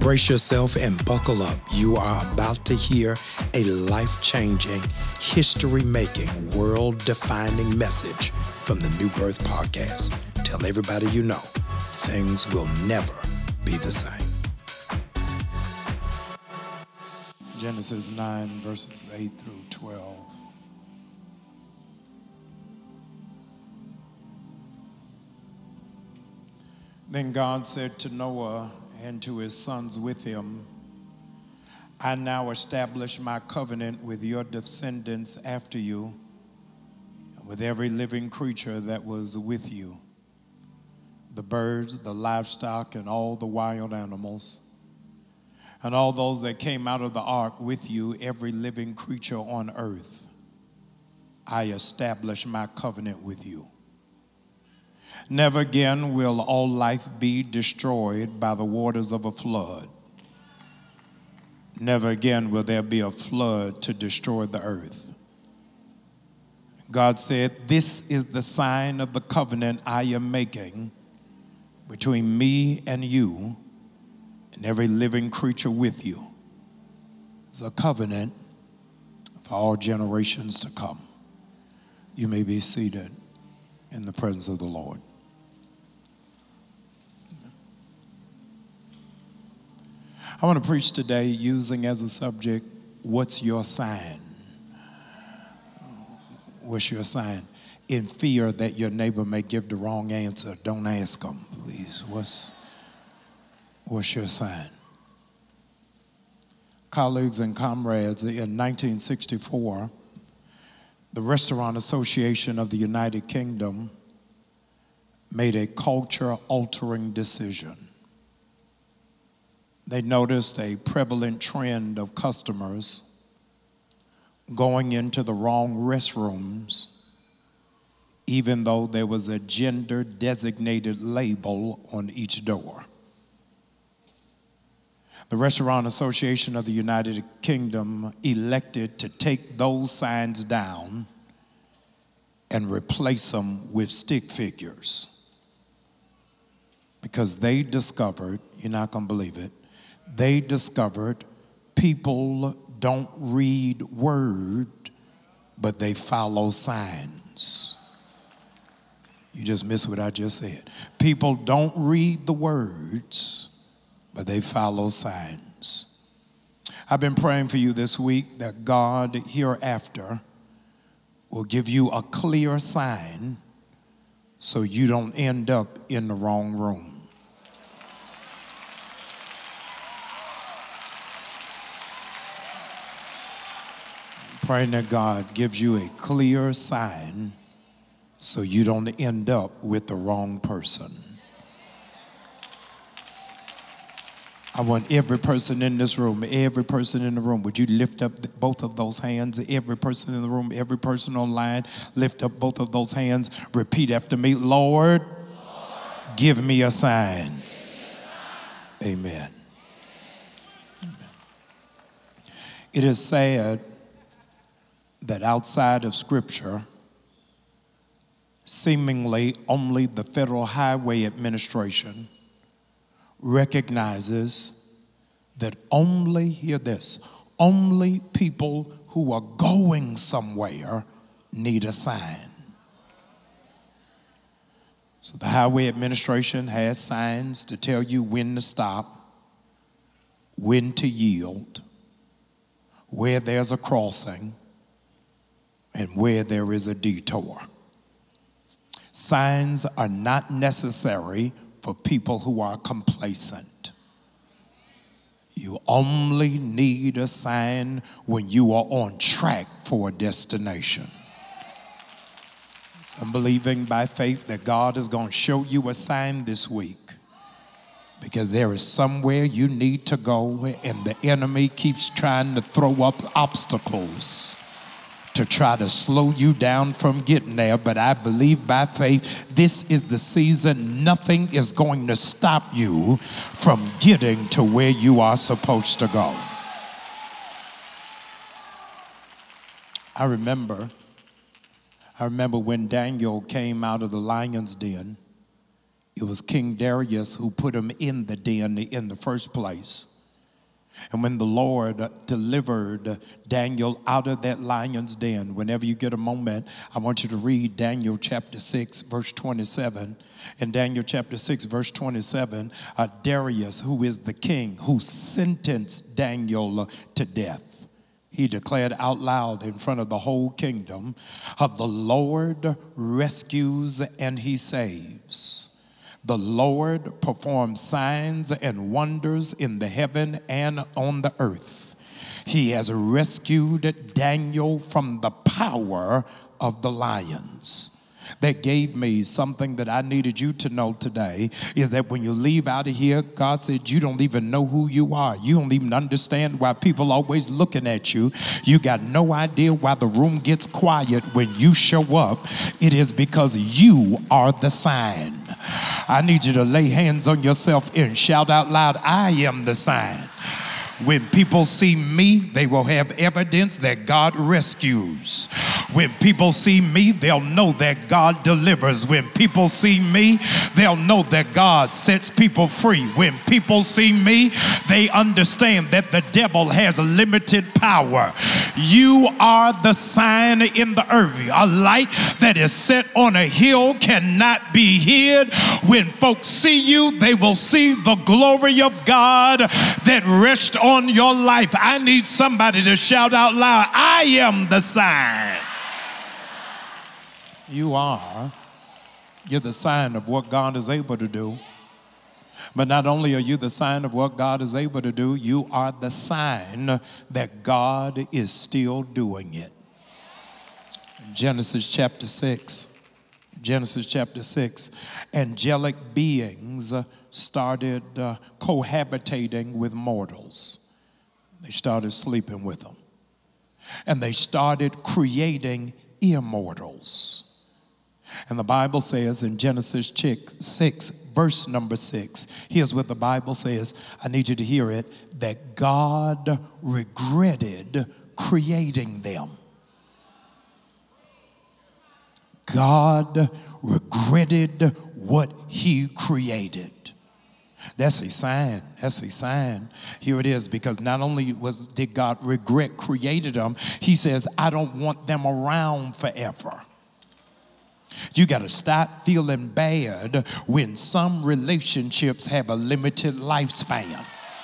Brace yourself and buckle up. You are about to hear a life-changing, history-making, world-defining message from the New Birth Podcast. Tell everybody you know, things will never be the same. Genesis 9, verses 8 through 12. Then God said to Noah and to his sons with him, I now establish my covenant with your descendants after you, and with every living creature that was with you, the birds, the livestock, and all the wild animals, and all those that came out of the ark with you, every living creature on earth. I establish my covenant with you. Never again will all life be destroyed by the waters of a flood. Never again will there be a flood to destroy the earth. God said, this is the sign of the covenant I am making between me and you and every living creature with you. It's a covenant for all generations to come. You may be seated in the presence of the Lord. I want to preach today using as a subject, what's your sign? What's your sign? In fear that your neighbor may give the wrong answer, don't ask them, please. What's your sign? Colleagues and comrades, in 1964, the Restaurant Association of the United Kingdom made a culture-altering decision. They noticed a prevalent trend of customers going into the wrong restrooms, even though there was a gender-designated label on each door. The Restaurant Association of the United Kingdom elected to take those signs down and replace them with stick figures because they discovered, you're not going to believe it, they discovered people don't read word, but they follow signs. You just missed what I just said. People don't read the words, but they follow signs. I've been praying for you this week that God hereafter will give you a clear sign so you don't end up in the wrong room. Praying that God gives you a clear sign so you don't end up with the wrong person. I want every person in this room, would you lift up both of those hands? Every person in the room, every person online, lift up both of those hands. Repeat after me, Lord, give me a sign. Amen. It is sad that outside of Scripture, seemingly only the Federal Highway Administration recognizes that only, hear this, only people who are going somewhere need a sign. So the Highway Administration has signs to tell you when to stop, when to yield, where there's a crossing, and where there is a detour. Signs are not necessary for people who are complacent. You only need a sign when you are on track for a destination. I'm believing by faith that God is going to show you a sign this week, because there is somewhere you need to go and the enemy keeps trying to throw up obstacles to try to slow you down from getting there. But I believe by faith, this is the season. Nothing is going to stop you from getting to where you are supposed to go. I remember when Daniel came out of the lion's den. It was King Darius who put him in the den in the first place. And when the Lord delivered Daniel out of that lion's den, whenever you get a moment, I want you to read Daniel chapter 6, verse 27. In Daniel chapter 6, verse 27, Darius, who is the king, who sentenced Daniel to death, he declared out loud in front of the whole kingdom, the Lord rescues and he saves. The Lord performs signs and wonders in the heaven and on the earth. He has rescued Daniel from the power of the lions. That gave me something that I needed you to know today, is that when you leave out of here, God said you don't even know who you are. You don't even understand why people always looking at you. You got no idea why the room gets quiet when you show up. It is because you are the sign. I need you to lay hands on yourself and shout out loud, I am the sign. When people see me, they will have evidence that God rescues. When people see me, they'll know that God delivers. When people see me, they'll know that God sets people free. When people see me, they understand that the devil has limited power. You are the sign in the earth. A light that is set on a hill cannot be hid. When folks see you, they will see the glory of God that rests on your life. I need somebody to shout out loud, I am the sign. You're the sign of what God is able to do. But not only are you the sign of what God is able to do, you are the sign that God is still doing it. Genesis chapter 6. Angelic beings started cohabitating with mortals. They started sleeping with them. And they started creating immortals. And the Bible says in Genesis 6, verse number 6, here's what the Bible says. I need you to hear it. That God regretted creating them. God regretted what he created. That's a sign. That's a sign. Here it is, because not only did God regret created them, he says, I don't want them around forever. You got to stop feeling bad when some relationships have a limited lifespan.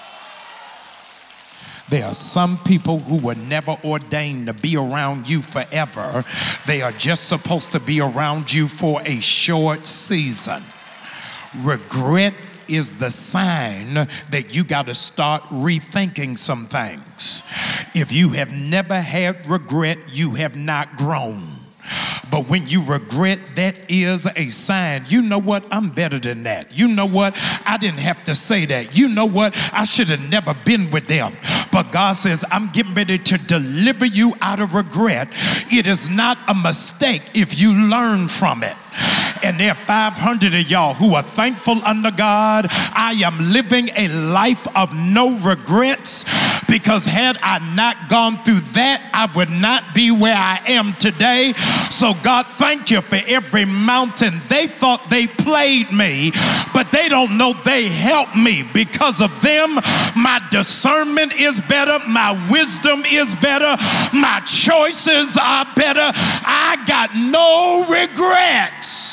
There are some people who were never ordained to be around you forever. They are just supposed to be around you for a short season. Regret is the sign that you got to start rethinking some things. If you have never had regret, you have not grown. But when you regret, that is a sign. You know what? I'm better than that. You know what? I didn't have to say that. You know what? I should have never been with them. But God says, I'm getting ready to deliver you out of regret. It is not a mistake if you learn from it. And there are 500 of y'all who are thankful unto God. I am living a life of no regrets, because had I not gone through that, I would not be where I am today. So God, thank you for every mountain. They thought they played me, but they don't know they helped me. Because of them, my discernment is better, my wisdom is better, my choices are better. I got no regrets.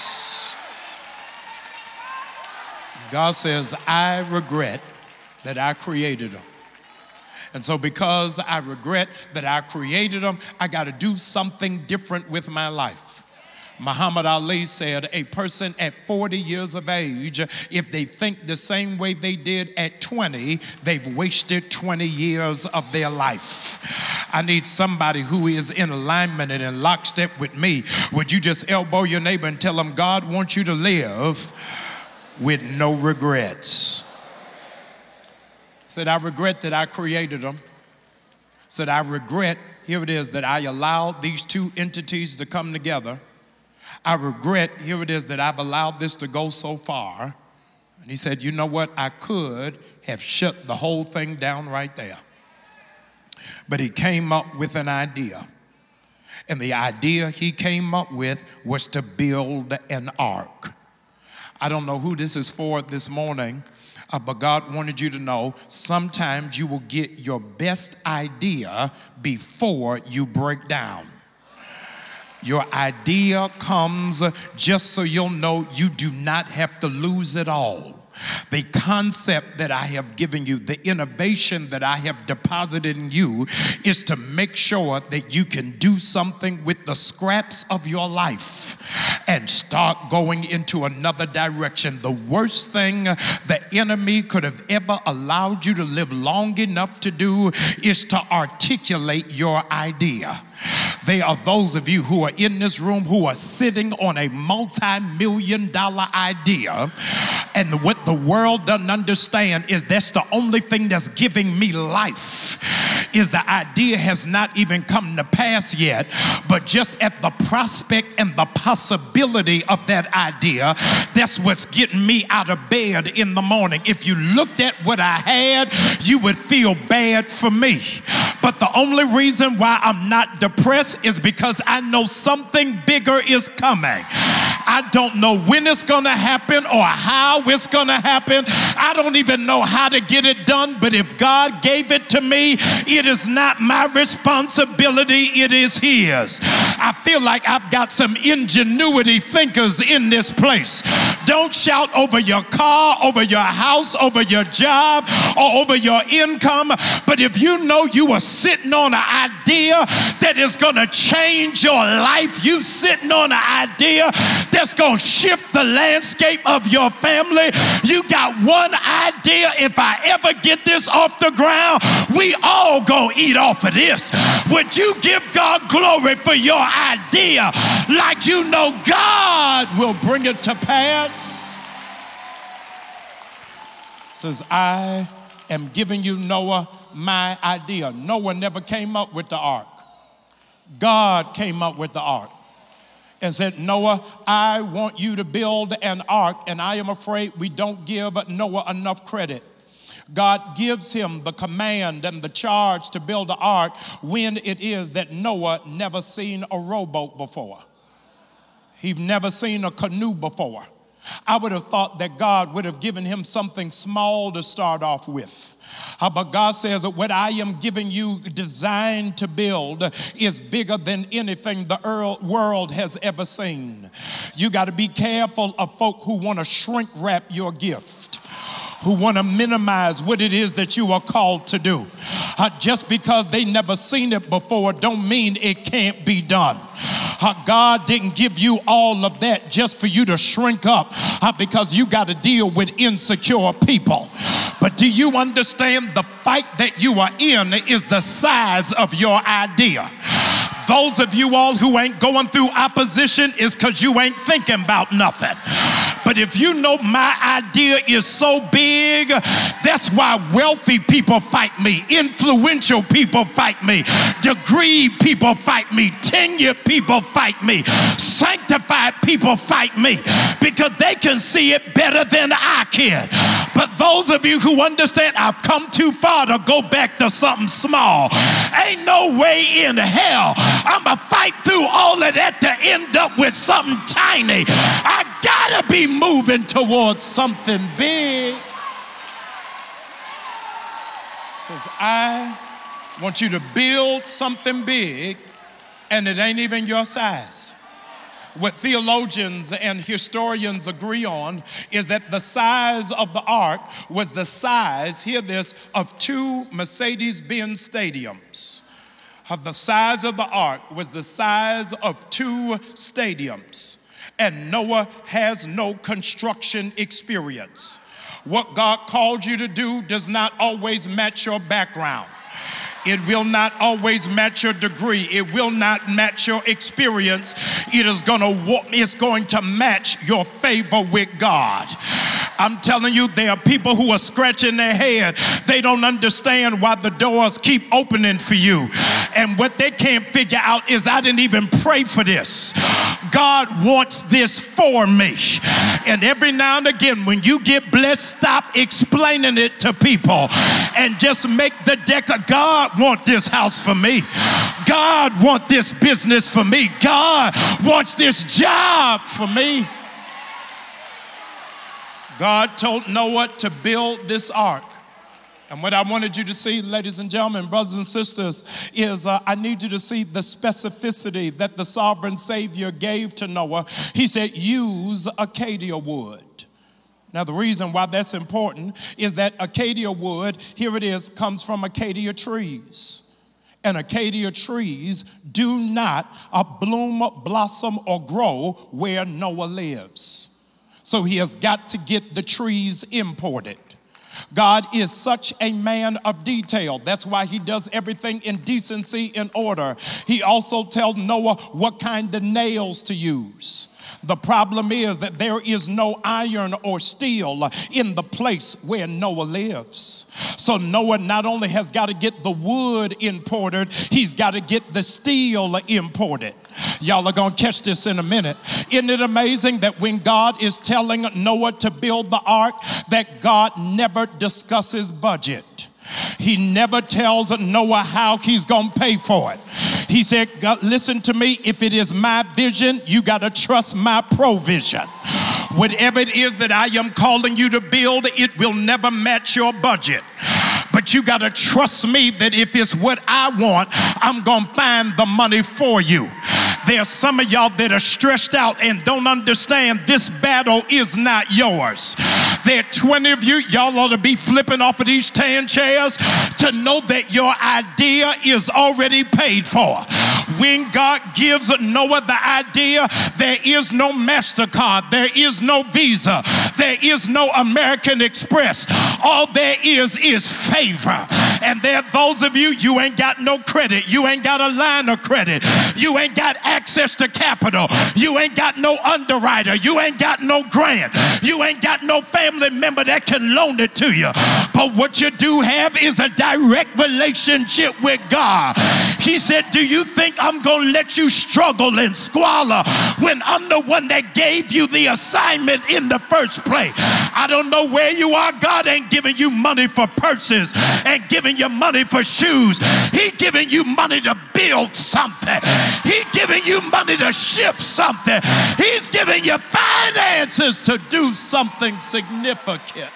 God says, I regret that I created them. And so because I regret that I created them, I got to do something different with my life. Muhammad Ali said, a person at 40 years of age, if they think the same way they did at 20, they've wasted 20 years of their life. I need somebody who is in alignment and in lockstep with me. Would you just elbow your neighbor and tell them, God wants you to live with no regrets? Said, I regret that I created them. Said, I regret, here it is, that I allowed these two entities to come together. I regret, here it is, that I've allowed this to go so far. And he said, you know what? I could have shut the whole thing down right there. But he came up with an idea. And the idea he came up with was to build an ark. I don't know who this is for this morning, But God wanted you to know sometimes you will get your best idea before you break down. Your idea comes just so you'll know you do not have to lose it all. The concept that I have given you, the innovation that I have deposited in you is to make sure that you can do something with the scraps of your life and start going into another direction. The worst thing the enemy could have ever allowed you to live long enough to do is to articulate your idea. There are those of you who are in this room who are sitting on a multi-million-dollar idea, and what the world doesn't understand is that's the only thing that's giving me life, is the idea has not even come to pass yet, but just at the prospect and the possibility of that idea, that's what's getting me out of bed in the morning. If you looked at what I had, you would feel bad for me. But the only reason why I'm not depressed is because I know something bigger is coming. I don't know when it's going to happen or how it's going to happen. I don't even know how to get it done, but if God gave it to me, it is not my responsibility, it is His. I feel like I've got some ingenuity thinkers in this place. Don't shout over your car, over your house, over your job, or over your income, but if you know you are sitting on an idea that is going to change your life, you sitting on an idea that's going to shift the landscape of your family, you got one idea: if I ever get this off the ground, we all going to eat off of this. Would you give God glory for your idea like you know God will bring it to pass? Says, I am giving you, Noah, my idea. Noah never came up with the ark. God came up with the ark and said, Noah, I want you to build an ark. And I am afraid we don't give Noah enough credit. God gives him the command and the charge to build an ark when it is that Noah never seen a rowboat before. He'd never seen a canoe before. I would have thought that God would have given him something small to start off with. But God says that what I am giving you designed to build is bigger than anything the world has ever seen. You got to be careful of folk who want to shrink wrap your gift, who want to minimize what it is that you are called to do. Just because they never seen it before don't mean it can't be done. God didn't give you all of that just for you to shrink up because you got to deal with insecure people. But do you understand the fight that you are in is the size of your idea? Those of you all who ain't going through opposition is because you ain't thinking about nothing. But if you know my idea is so big, that's why wealthy people fight me, influential people fight me, degree people fight me, tenured people fight me, sanctified people fight me, because they can see it better than I can. But those of you who understand I've come too far to go back to something small, ain't no way in hell I'm going to fight through all of that to end up with something tiny. I gotta be moving towards something big. Says, I want you to build something big, and it ain't even your size. What theologians and historians agree on is that the size of the ark was the size, hear this, of 2 Mercedes-Benz stadiums. The size of the ark was the size of 2 stadiums. And Noah has no construction experience. What God called you to do does not always match your background. It will not always match your degree. It will not match your experience. It's going to match your favor with God. I'm telling you, there are people who are scratching their head. They don't understand why the doors keep opening for you. And what they can't figure out is I didn't even pray for this. God wants this for me. And every now and again, when you get blessed, stop explaining it to people and just make the deck of God want this house for me. God want this business for me. God wants this job for me. God told Noah to build this ark. And what I wanted you to see, ladies and gentlemen, brothers and sisters, is I need you to see the specificity that the sovereign Savior gave to Noah. He said, use acacia wood. Now, the reason why that's important is that acacia wood, here it is, comes from acacia trees. And acacia trees do not bloom, blossom, or grow where Noah lives. So he has got to get the trees imported. God is such a man of detail. That's why he does everything in decency, in order. He also tells Noah what kind of nails to use. The problem is that there is no iron or steel in the place where Noah lives. So Noah not only has got to get the wood imported, he's got to get the steel imported. Y'all are going to catch this in a minute. Isn't it amazing that when God is telling Noah to build the ark, that God never discusses budget? He never tells Noah how he's going to pay for it. He said, God, listen to me, if it is my vision, you got to trust my provision. Whatever it is that I am calling you to build, it will never match your budget. But you got to trust me that if it's what I want, I'm going to find the money for you. There are some of y'all that are stressed out and don't understand this battle is not yours. There are 20 of you, y'all ought to be flipping off of these tan chairs to know that your idea is already paid for. When God gives Noah the idea, there is no MasterCard, there is no Visa, there is no American Express. All there is favor. And there are those of you, you ain't got no credit, you ain't got a line of credit, you ain't got access to capital, you ain't got no underwriter, you ain't got no grant, you ain't got no family member that can loan it to you. But what you do have is a direct relationship with God. He said, do you think I'm going to let you struggle and squalor when I'm the one that gave you the assignment in the first place? I don't know where you are. God ain't giving you money for purses and giving you money for shoes. He giving you money to build something. He giving you money to shift something. He's giving you finances to do something significant.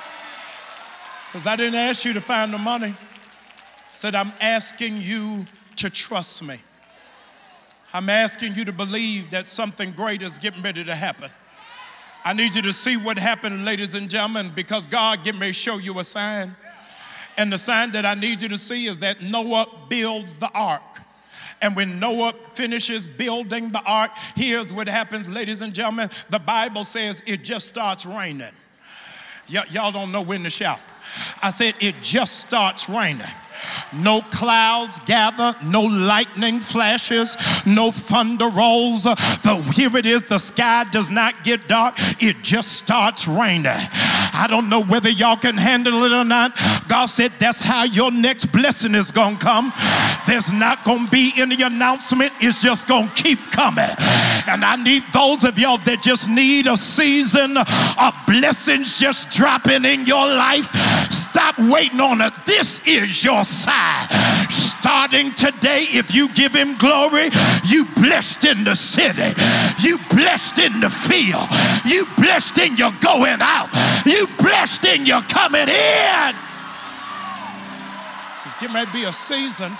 Says, I didn't ask you to find the money. Said, I'm asking you to trust me. I'm asking you to believe that something great is getting ready to happen. I need you to see what happened, ladies and gentlemen, because God getting ready to show you a sign. And the sign that I need you to see is that Noah builds the ark. And when Noah finishes building the ark, here's what happens, ladies and gentlemen. The Bible says it just starts raining. Y'all don't know when to shout. I said it just starts raining. No clouds gather, no lightning flashes, no thunder rolls. Here it is, the sky does not get dark. It just starts raining. I don't know whether y'all can handle it or not. God said that's how your next blessing is going to come. There's not going to be any announcement. It's just going to keep coming. And I need those of y'all that just need a season of blessings just dropping in your life. Stop waiting on it. This is your sign. Starting today, if you give him glory, you blessed in the city. You blessed in the field. You blessed in your going out. You blessed in your coming in. This is getting ready to be a season.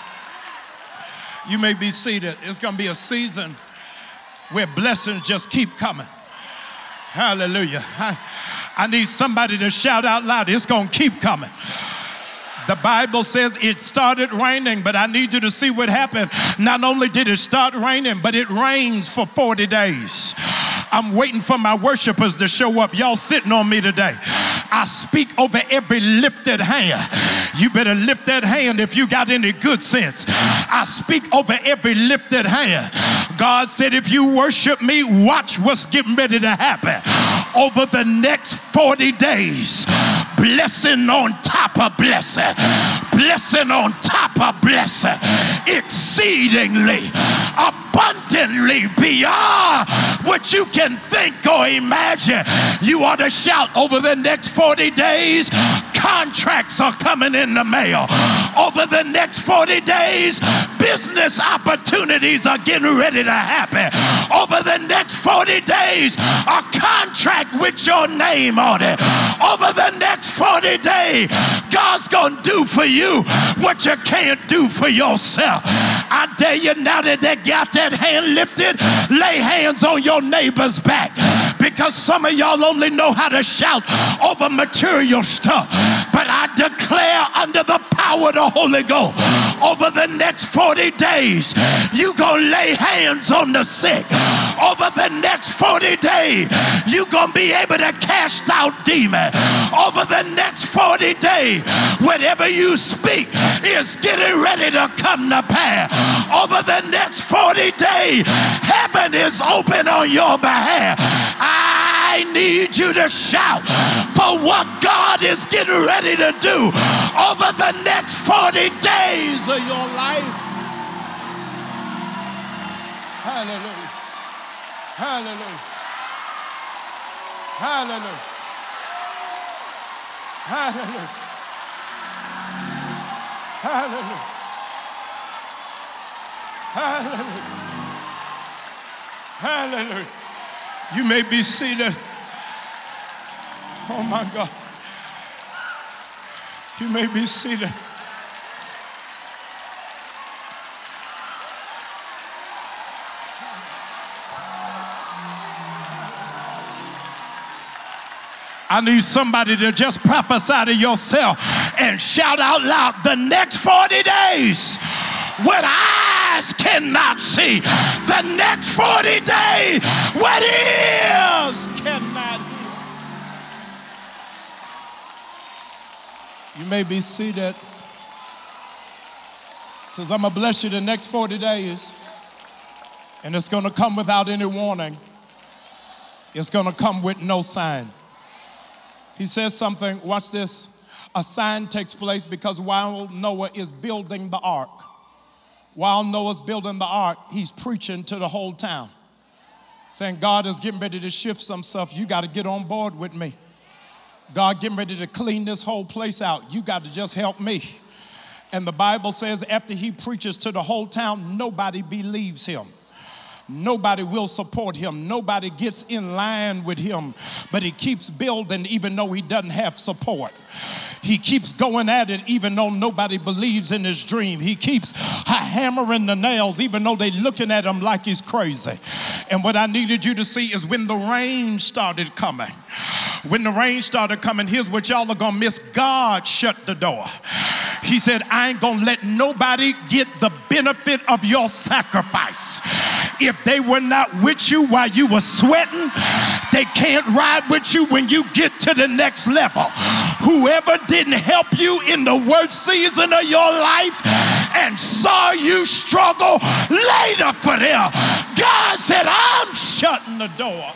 You may be seated. It's going to be a season where blessings just keep coming. Hallelujah. I need somebody to shout out loud. It's going to keep coming. The Bible says it started raining, but I need you to see what happened. Not only did it start raining, but it rains for 40 days. I'm waiting for my worshipers to show up. Y'all sitting on me today. I speak over every lifted hand. You better lift that hand if you got any good sense. I speak over every lifted hand. God said, if you worship me, watch what's getting ready to happen. Over the next 40 days, blessing on top of blessing, blessing on top of blessing, exceedingly, abundantly beyond what you can think or imagine. You ought to shout, over the next 40 days, contracts are coming in the mail. Over the next 40 days, business opportunities are getting ready to happen. Over the next 40 days, a contract with your name on it. Over the next 40 days, God's going to do for you what you can't do for yourself. I dare you, now that they got that hand lifted, lay hands on your neighbor's back, because some of y'all only know how to shout over material stuff. But I declare under the power of the Holy Ghost, over the next 40 days, you gonna lay hands on the sick. Over the next 40 days, you gonna be able to cast out demons. Over the next 40 days, whatever you speak is getting ready to come to pass. Over the next 40 days, heaven is open on your behalf. I need you to shout for what God is getting ready to do over the next 40 days of your life. Hallelujah. Hallelujah. Hallelujah. Hallelujah. Hallelujah. Hallelujah. Hallelujah. You may be seated. Oh my God. You may be seated. I need somebody to just prophesy to yourself and shout out loud, the next 40 days, what eyes cannot see. The next 40 days, what ears cannot hear. You may be seated. Says, I'm going to bless you the next 40 days. And it's going to come without any warning. It's going to come with no sign. He says something, watch this. A sign takes place because while Noah is building the ark, while Noah's building the ark, he's preaching to the whole town, saying, God is getting ready to shift some stuff. You got to get on board with me. God getting ready to clean this whole place out. You got to just help me. And the Bible says after he preaches to the whole town, nobody believes him. Nobody will support him. Nobody gets in line with him. But he keeps building even though he doesn't have support. He keeps going at it even though nobody believes in his dream. He keeps hammering the nails even though they're looking at him like he's crazy. And what I needed you to see is when the rain started coming. When the rain started coming, here's what y'all are going to miss. God shut the door. He said, I ain't going to let nobody get the benefit of your sacrifice. If they were not with you while you were sweating, they can't ride with you when you get to the next level. Whoever didn't help you in the worst season of your life and saw you struggle later for them, God said, I'm shutting the door.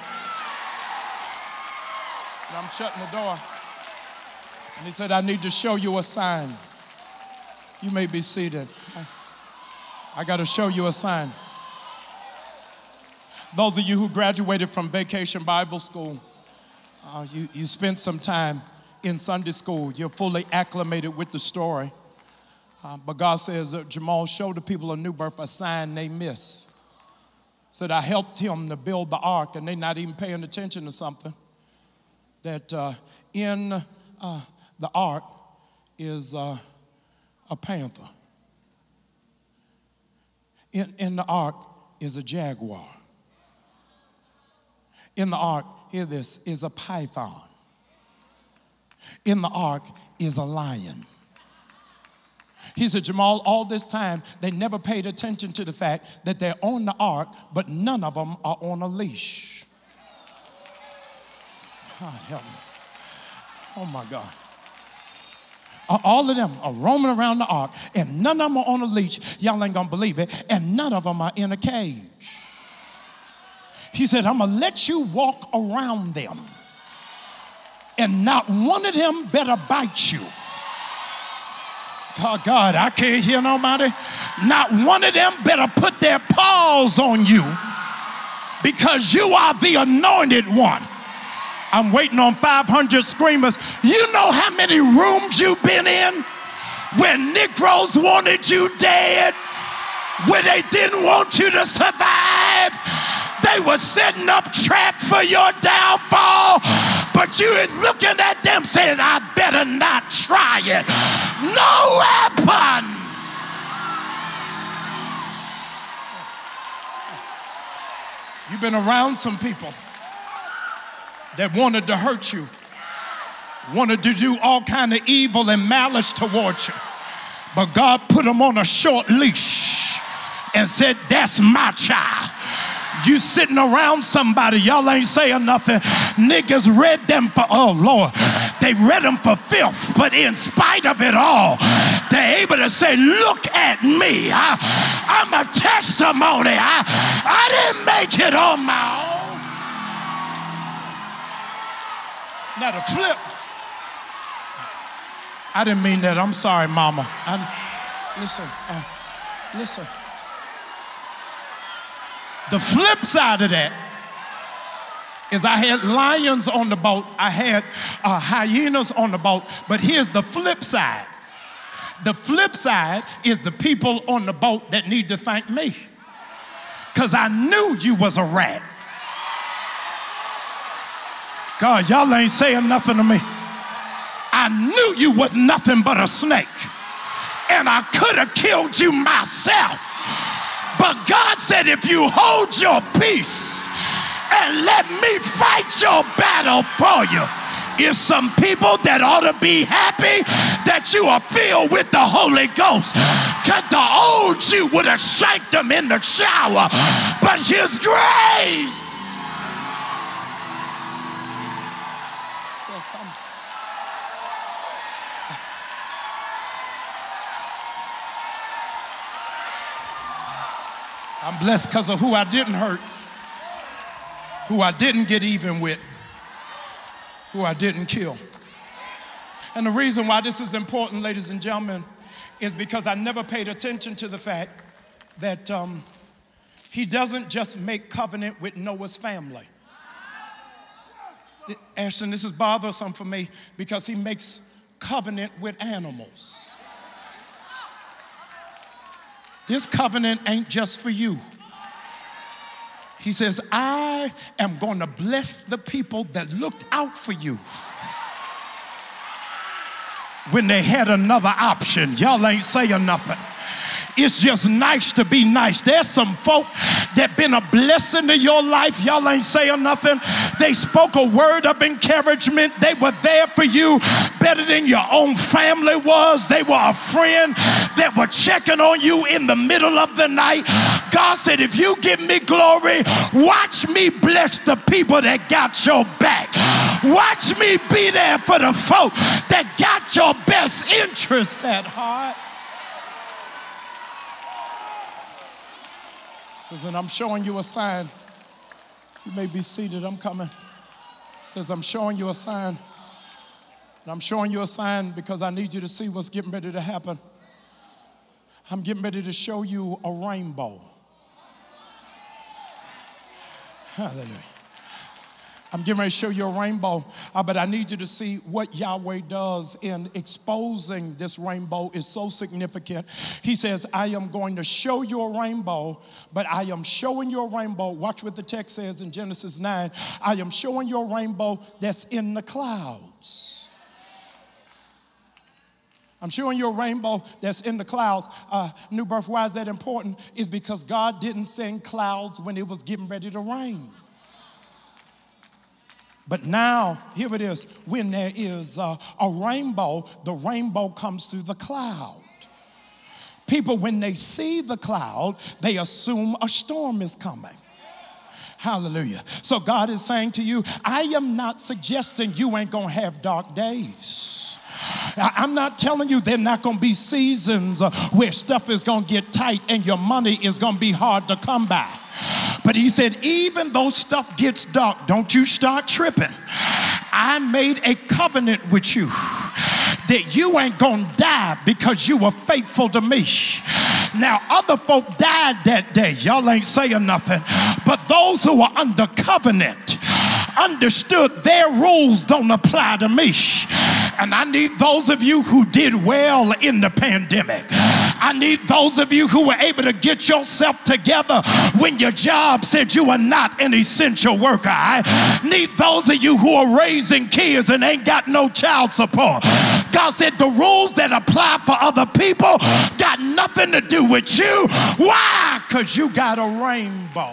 I'm shutting the door. And he said, I need to show you a sign. You may be seated. I got to show you a sign. Those of you who graduated from Vacation Bible School, you spent some time in Sunday school. You're fully acclimated with the story. But God says, Jamal, show the people of New Birth a sign they miss. Said, I helped him to build the ark, and they're not even paying attention to something. That in the ark is a panther. In the ark is a jaguar. In the ark, hear this, is a python. In the ark is a lion. He said, Jamal, all this time, they never paid attention to the fact that they're on the ark, but none of them are on a leash. God help me. Oh my God. All of them are roaming around the ark, and none of them are on a leash. Y'all ain't gonna believe it. And none of them are in a cage. He said, I'm gonna let you walk around them, and not one of them better bite you. Oh God, I can't hear nobody. Not one of them better put their paws on you, because you are the anointed one. I'm waiting on 500 screamers. You know how many rooms you've been in When Negroes wanted you dead, when they didn't want you to survive, they were setting up traps for your downfall, but you were looking at them saying, I better not try it. No weapon. You've been around some people that wanted to hurt you, wanted to do all kind of evil and malice towards you, but God put them on a short leash and said, that's my child. You sitting around somebody, y'all ain't saying nothing. Niggas read them for, oh Lord, they read them for filth, but in spite of it all, they're able to say, look at me. I'm a testimony. I didn't make it on my own. Now the flip. I didn't mean that. I'm sorry, mama. Listen. The flip side of that is I had lions on the boat. I had hyenas on the boat. But here's the flip side. The flip side is the people on the boat that need to thank me. Because I knew you was a rat. God, y'all ain't saying nothing to me. I knew you was nothing but a snake. And I could have killed you myself. But God said, if you hold your peace and let me fight your battle for you, it's some people that ought to be happy that you are filled with the Holy Ghost. Because the old you would have shanked them in the shower. But his grace says something. I'm blessed because of who I didn't hurt, who I didn't get even with, who I didn't kill. And the reason why this is important, ladies and gentlemen, is because I never paid attention to the fact that he doesn't just make covenant with Noah's family. Ashton, this is bothersome for me because he makes covenant with animals. This covenant ain't just for you. He says, I am going to bless the people that looked out for you when they had another option. Y'all ain't saying nothing. It's just nice to be nice. There's some folk that been a blessing to your life. Y'all ain't saying nothing. They spoke a word of encouragement. They were there for you better than your own family was. They were a friend that were checking on you in the middle of the night. God said, if you give me glory, watch me bless the people that got your back. Watch me be there for the folk that got your best interests at heart. Says, and I'm showing you a sign. You may be seated, I'm coming. Says, I'm showing you a sign. And I'm showing you a sign because I need you to see what's getting ready to happen. I'm getting ready to show you a rainbow. Hallelujah. I'm getting ready to show you a rainbow, but I need you to see what Yahweh does in exposing this rainbow is so significant. He says, I am going to show you a rainbow, but I am showing you a rainbow. Watch what the text says in Genesis 9. I am showing you a rainbow that's in the clouds. I'm showing you a rainbow that's in the clouds. New Birth, why is that important? Is because God didn't send clouds when it was getting ready to rain. But now, here it is, when there is a rainbow, the rainbow comes through the cloud. People, when they see the cloud, they assume a storm is coming. Hallelujah. So God is saying to you, I am not suggesting you ain't going to have dark days. I'm not telling you there not going to be seasons where stuff is going to get tight and your money is going to be hard to come by. But he said, even though stuff gets dark, don't you start tripping. I made a covenant with you that you ain't gonna die because you were faithful to me. Now, other folk died that day. Y'all ain't saying nothing. But those who were under covenant understood their rules don't apply to me. And I need those of you who did well in the pandemic. I need those of you who were able to get yourself together when your job said you were not an essential worker. I need those of you who are raising kids and ain't got no child support. God said the rules that apply for other people got nothing to do with you. Why? Because you got a rainbow.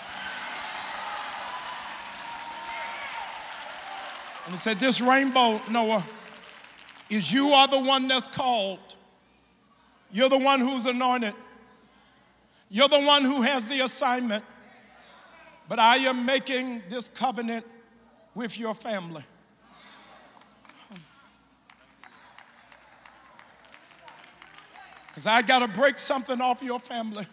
And he said, this rainbow, Noah, is you are the one that's called. You're the one who's anointed. You're the one who has the assignment. But I am making this covenant with your family. Because I got to break something off your family.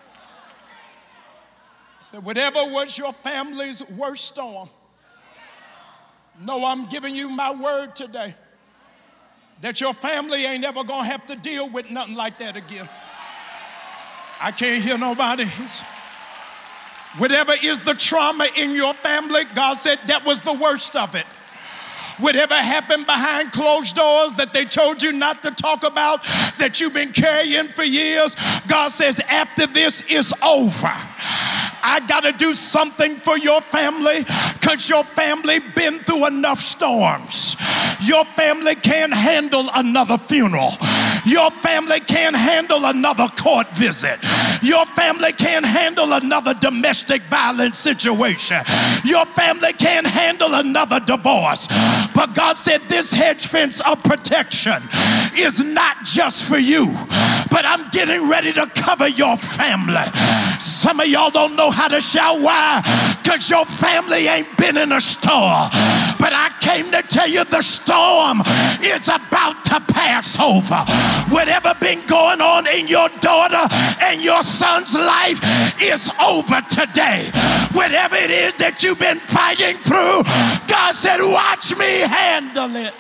So whatever was your family's worst storm, no, I'm giving you my word today that your family ain't ever going to have to deal with nothing like that again. I can't hear nobody. Whatever is the trauma in your family, God said that was the worst of it. Whatever happened behind closed doors that they told you not to talk about, that you've been carrying for years, God says after this is over. I got to do something for your family because your family been through enough storms. Your family can't handle another funeral. Your family can't handle another court visit. Your family can't handle another domestic violence situation. Your family can't handle another divorce. But God said this hedge fence of protection is not just for you, but I'm getting ready to cover your family. Some of y'all don't know how to shout. Why? Because your family ain't been in a storm. But I came to tell you the storm is about to pass over. Whatever been going on in your daughter and your son's life is over today. Whatever it is that you've been fighting through, God said, watch me handle it.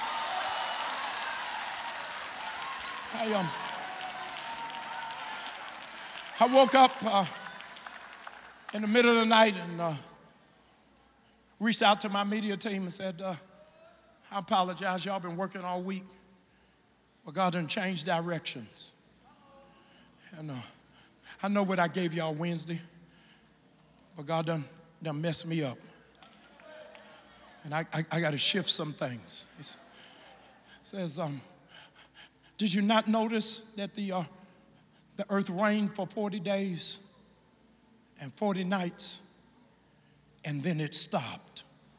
I woke up in the middle of the night and reached out to my media team and said, I apologize, y'all been working all week. Well, God done changed directions. And I know what I gave y'all Wednesday, but God done messed me up. And I got to shift some things. He says, did you not notice that the earth rained for 40 days and 40 nights, and then it stopped?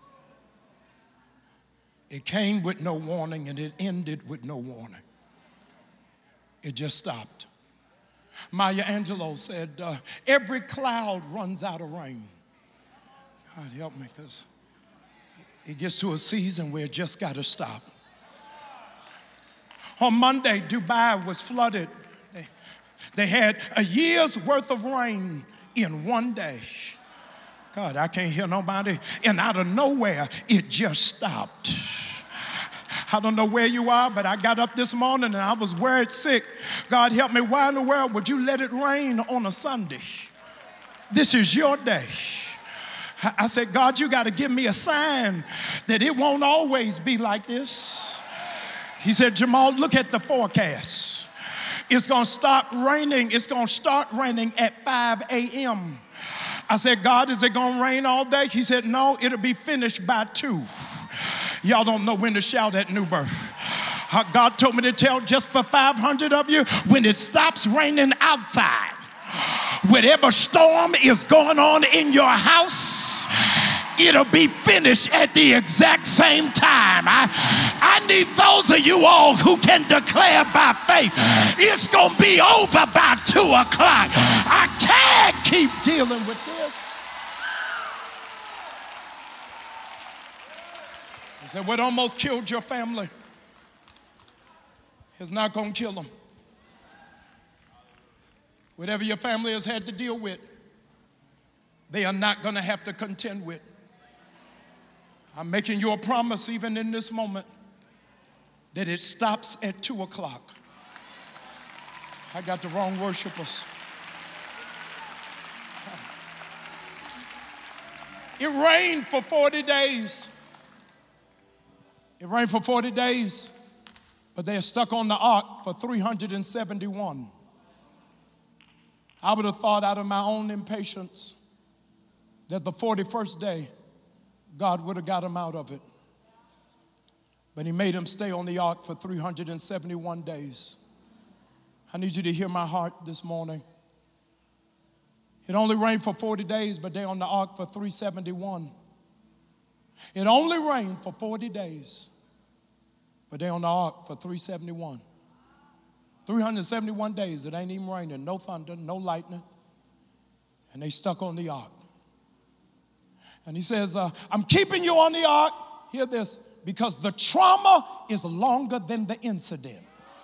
It came with no warning, and it ended with no warning. It just stopped. Maya Angelou said, every cloud runs out of rain. God help me, because it gets to a season where it just got to stop. On Monday, Dubai was flooded. They had a year's worth of rain in one day. God, I can't hear nobody. And out of nowhere, it just stopped. I don't know where you are, but I got up this morning and I was worried sick. God help me, why in the world would you let it rain on a Sunday? This is your day. I said, God, you got to give me a sign that it won't always be like this. He said, Jamal, look at the forecast. It's going to start raining. It's going to start raining at 5 a.m. I said, God, is it going to rain all day? He said, no, it'll be finished by 2. Y'all don't know when to shout at New Birth. God told me to tell just for 500 of you, when it stops raining outside, whatever storm is going on in your house, it'll be finished at the exact same time. I need those of you all who can declare by faith, it's going to be over by 2 o'clock. I can't keep dealing with this. He said, what almost killed your family is not going to kill them. Whatever your family has had to deal with, they are not going to have to contend with. I'm making you a promise even in this moment that it stops at 2 o'clock. I got the wrong worshipers. It rained for 40 days. It rained for 40 days, but they are stuck on the ark for 371. I would have thought out of my own impatience that the 41st day, God would have got them out of it. But he made them stay on the ark for 371 days. I need you to hear my heart this morning. It only rained for 40 days, but they're on the ark for 371. It only rained for 40 days, but they're on the ark for 371. 371 days, it ain't even raining, no thunder, no lightning, and they stuck on the ark. And he says, I'm keeping you on the ark, hear this, because the trauma is longer than the incident.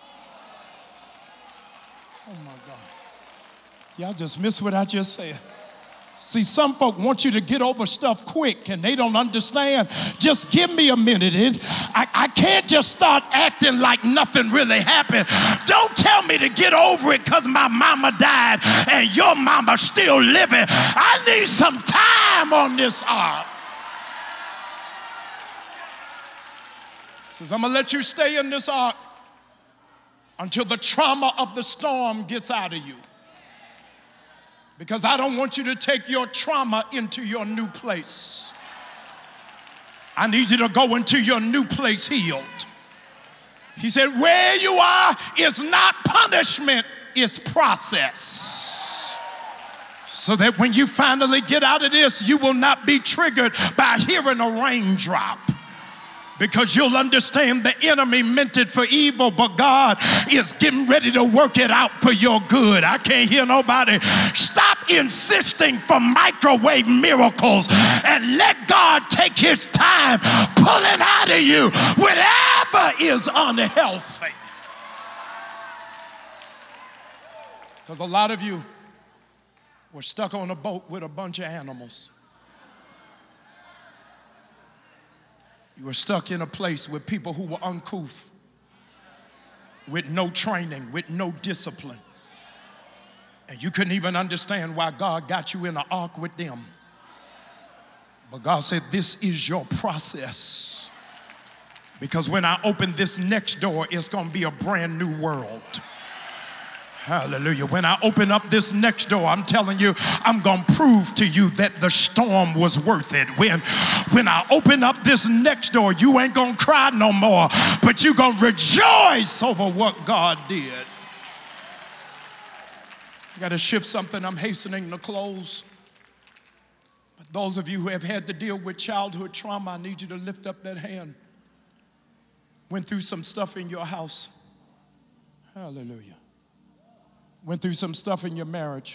Oh my God. Y'all just missed what I just said. See, some folk want you to get over stuff quick and they don't understand. Just give me a minute. I can't just start acting like nothing really happened. Don't tell me to get over it because my mama died and your mama's still living. I need some time on this ark. Says, I'm going to let you stay in this ark until the trauma of the storm gets out of you. Because I don't want you to take your trauma into your new place. I need you to go into your new place healed. He said, where you are is not punishment, it's process. So that when you finally get out of this, you will not be triggered by hearing a raindrop. Because you'll understand the enemy meant it for evil, but God is getting ready to work it out for your good. I can't hear nobody. Stop insisting for microwave miracles and let God take his time pulling out of you whatever is unhealthy. Because a lot of you were stuck on a boat with a bunch of animals. You were stuck in a place with people who were uncouth, with no training, with no discipline. And you couldn't even understand why God got you in an ark with them. But God said, this is your process. Because when I open this next door, it's going to be a brand new world. Hallelujah. When I open up this next door, I'm telling you, I'm going to prove to you that the storm was worth it. When I open up this next door, you ain't going to cry no more, but you're going to rejoice over what God did. I got to shift something. I'm hastening to close. But those of you who have had to deal with childhood trauma, I need you to lift up that hand. Went through some stuff in your house. Hallelujah. Went through some stuff in your marriage.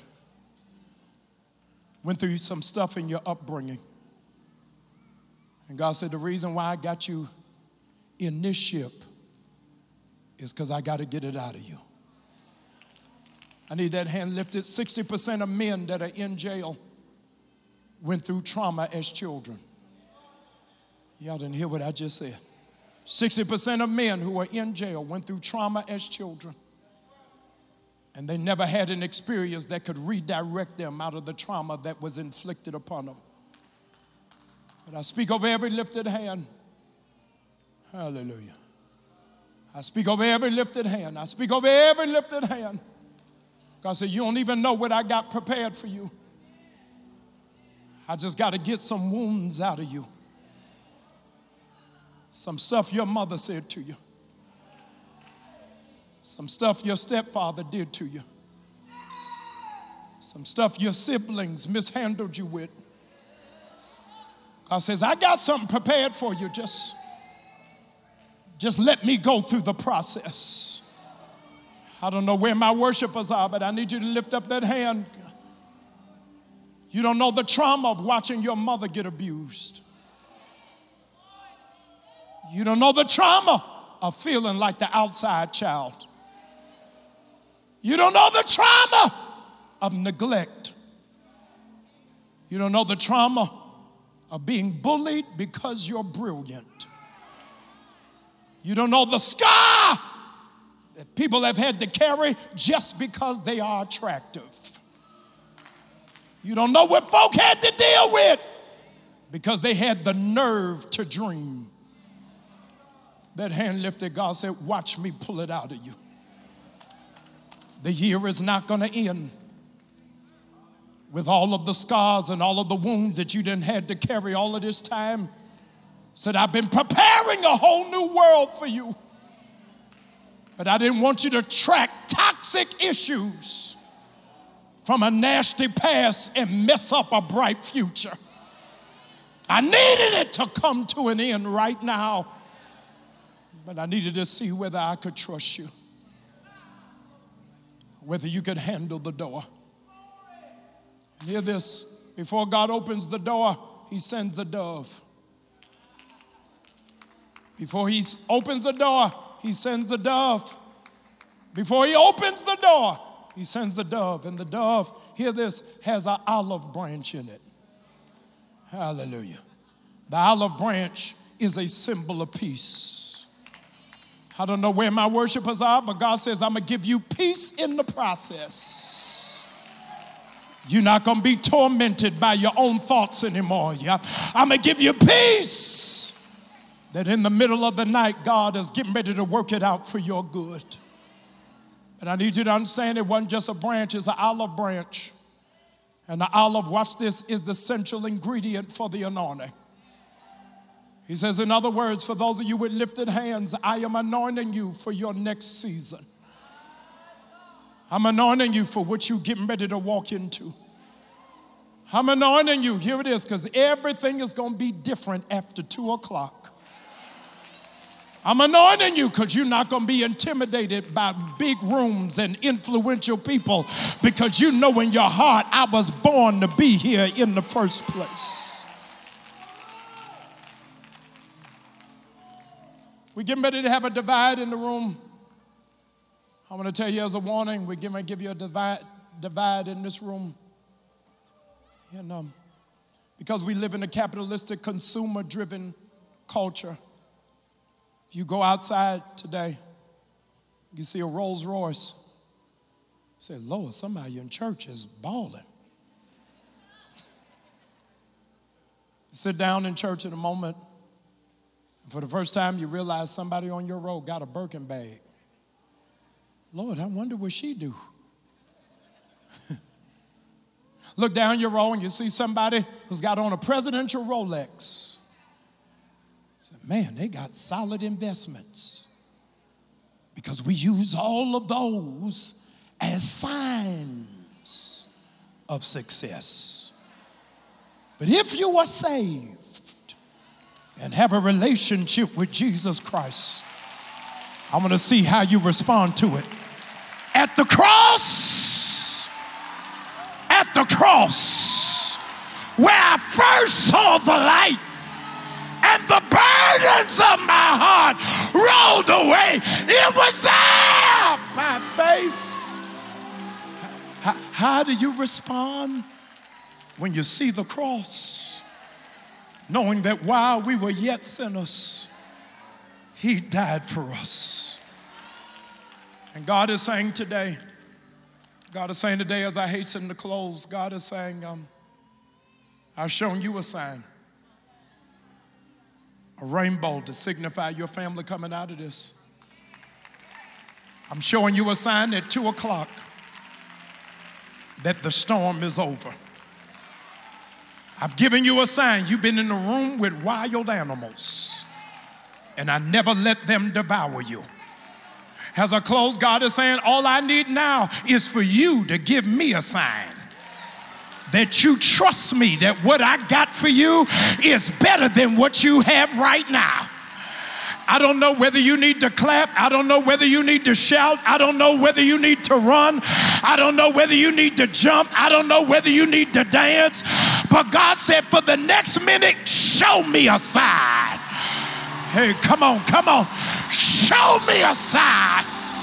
Went through some stuff in your upbringing. And God said, the reason why I got you in this ship is because I got to get it out of you. I need that hand lifted. 60% of men that are in jail went through trauma as children. Y'all didn't hear what I just said. 60% of men who are in jail went through trauma as children. And they never had an experience that could redirect them out of the trauma that was inflicted upon them. But I speak over every lifted hand. Hallelujah. I speak over every lifted hand. I speak over every lifted hand. God said, you don't even know what I got prepared for you. I just got to get some wounds out of you. Some stuff your mother said to you. Some stuff your stepfather did to you. Some stuff your siblings mishandled you with. God says, I got something prepared for you. Just let me go through the process. I don't know where my worshipers are, but I need you to lift up that hand. You don't know the trauma of watching your mother get abused. You don't know the trauma of feeling like the outside child. You don't know the trauma of neglect. You don't know the trauma of being bullied because you're brilliant. You don't know the scar that people have had to carry just because they are attractive. You don't know what folk had to deal with because they had the nerve to dream. that hand lifted, God said, watch me pull it out of you. The year is not going to end with all of the scars and all of the wounds that you didn't had to carry all of this time. Said, I've been preparing a whole new world for you. But I didn't want you to track toxic issues from a nasty past and mess up a bright future. I needed it to come to an end right now. But I needed to see whether I could trust you, whether you could handle the door. And hear this, before God opens the door, he sends a dove. Before he opens the door, he sends a dove. Before he opens the door, he sends a dove. And the dove, hear this, has an olive branch in it. Hallelujah. The olive branch is a symbol of peace. I don't know where my worshipers are, but God says, I'm going to give you peace in the process. You're not going to be tormented by your own thoughts anymore. Yeah? I'm going to give you peace. That in the middle of the night, God is getting ready to work it out for your good. But I need you to understand it wasn't just a branch, it's an olive branch. And the olive, watch this, is the central ingredient for the anointing. He says, in other words, for those of you with lifted hands, I am anointing you for your next season. I'm anointing you for what you're getting ready to walk into. I'm anointing you, here it is, because everything is going to be different after 2 o'clock. I'm anointing you because you're not going to be intimidated by big rooms and influential people, because you know in your heart, I was born to be here in the first place. We're getting ready to have a divide in the room. I want to tell you as a warning, we're going to give you a divide in this room. And, because we live in a capitalistic, consumer-driven culture. If you go outside today, you see a Rolls Royce. You say, Lord, somebody in church is balling. Sit down in church in a moment, and for the first time you realize somebody on your row got a Birkin bag. Lord, I wonder what she do. Look down your row and you see somebody who's got on a presidential Rolex. Man, they got solid investments, because we use all of those as signs of success. But if you are saved and have a relationship with Jesus Christ, I want to see how you respond to it. At the cross, where I first saw the light, and the burdens of my heart rolled away. It was there by faith. How do you respond when you see the cross? Knowing that while we were yet sinners, he died for us. And God is saying today as I hasten to close, God is saying, I've shown you a sign. A rainbow to signify your family coming out of this. I'm showing you a sign at 2 o'clock that the storm is over. I've given you a sign. You've been in a room with wild animals, and I never let them devour you. As I close, God is saying, all I need now is for you to give me a sign that you trust me, that what I got for you is better than what you have right now. I don't know whether you need to clap. I don't know whether you need to shout. I don't know whether you need to run. I don't know whether you need to jump. I don't know whether you need to dance. But God said, for the next minute, show me a sign. Hey, come on. Show me a sign.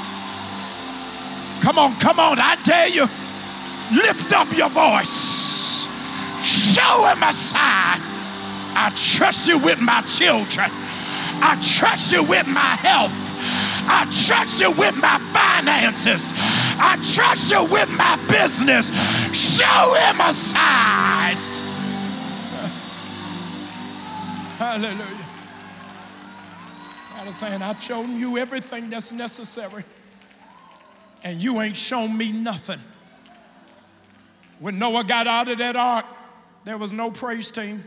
Come on, I dare you. Lift up your voice. Show him a sign. I trust you with my children. I trust you with my health. I trust you with my finances. I trust you with my business. Show him a sign. Hallelujah. God is saying, I've shown you everything that's necessary, and you ain't shown me nothing. When Noah got out of that ark, there was no praise team,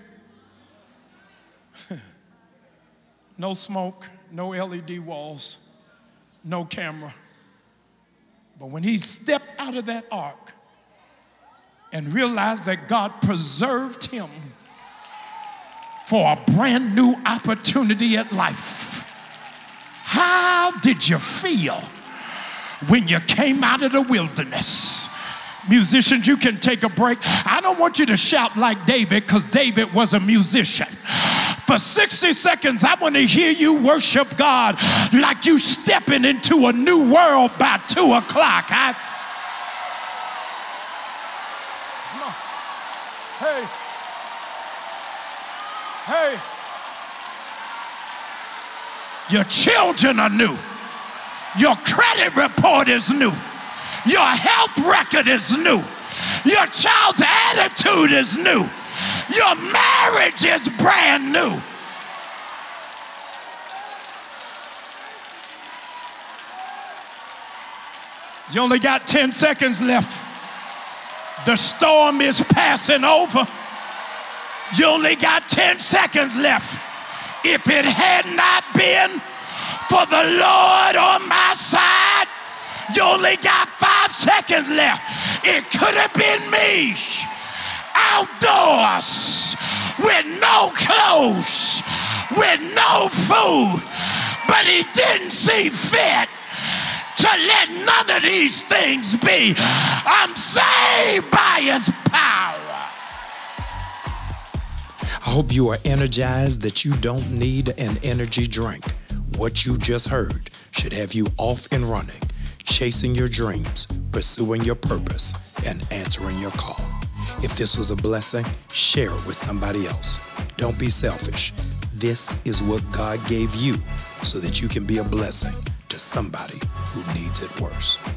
no smoke, no LED walls, no camera. But when he stepped out of that ark and realized that God preserved him for a brand new opportunity at life, how did you feel when you came out of the wilderness? Musicians, you can take a break. I don't want you to shout like David, because David was a musician. For 60 seconds, I want to hear you worship God like you stepping into a new world by 2 o'clock. Hey. Your children are new. Your credit report is new. Your health record is new. Your child's attitude is new. Your marriage is brand new. You only got 10 seconds left. The storm is passing over. You only got 10 seconds left. If it had not been for the Lord on my side, you only got 5 seconds left. It could have been me outdoors with no clothes, with no food, but he didn't see fit to let none of these things be. I'm saved by his power. I hope you are energized that you don't need an energy drink. What you just heard should have you off and running, chasing your dreams, pursuing your purpose, and answering your call. If this was a blessing, share it with somebody else. Don't be selfish. This is what God gave you so that you can be a blessing to somebody who needs it worse.